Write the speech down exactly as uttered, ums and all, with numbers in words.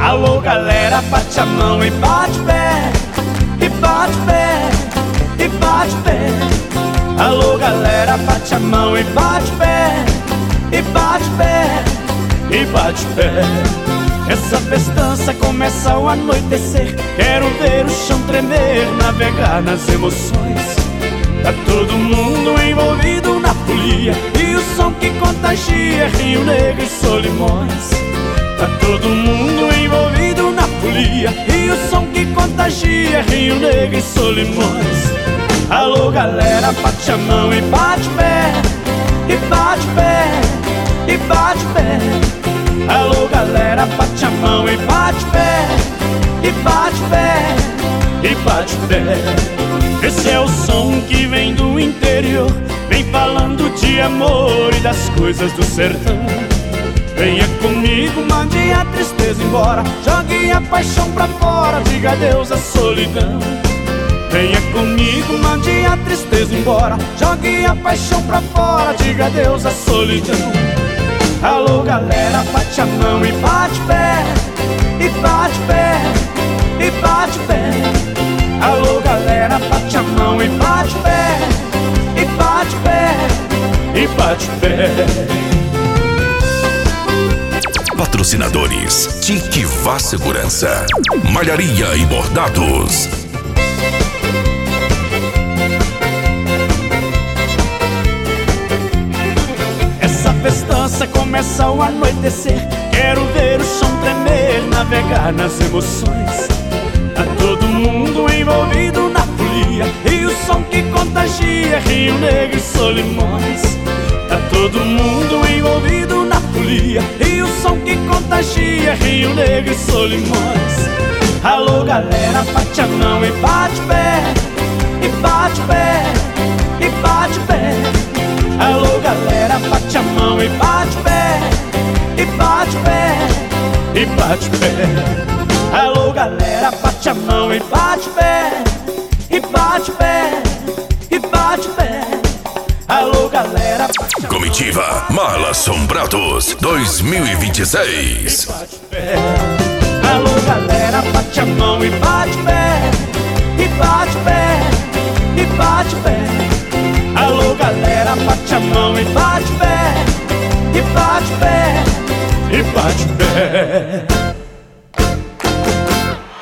Alô galera, bate a mão e bate pé, e bate pé, e bate pé. Alô galera, bate a mão e bate pé, e bate pé, e bate pé. Essa festança começa ao anoitecer. Quero ver o chão tremer, navegar nas emoções. Tá todo mundo envolvido na folia, e o som que contagia Rio Negro e Solimões. Tá todo mundo envolvido na folia, e o som que contagia Rio Negro e Solimões. Alô galera, bate a mão e bate pé, e bate pé, e bate pé. Alô galera, bate a mão e bate pé, e bate pé, e bate pé. Esse é o som que vem do interior, vem falando de amor e das coisas do sertão. Venha comigo, mande a tristeza embora, jogue a paixão pra fora, diga adeus à solidão. Venha comigo, mande a tristeza embora, jogue a paixão pra fora, diga adeus à solidão. Alô galera, bate a mão e bate pé, e bate pé, e bate pé. Alô galera, bate a mão e bate pé, e bate pé, e bate pé. Patrocinadores: Tique Vá Segurança, Malharia e Bordados. Essa festança começa ao anoitecer. Quero ver o chão tremer, navegar nas emoções. Tá todo mundo envolvido na folia, e o som que contagia Rio Negro e Solimões. Tá todo mundo envolvido na folia, e o som que contagia Rio Negro e Solimões. Alô galera, bate a mão e bate pé, e bate pé, e bate pé. Alô galera, bate a mão e bate pé, e bate pé, e bate pé. Alô galera, bate a mão e bate pé, e bate pé, e bate pé. Alô galera, bate a Comitiva Mala Assombrados dois mil e vinte e seis. Alô galera, bate a mão e bate pé, e bate pé,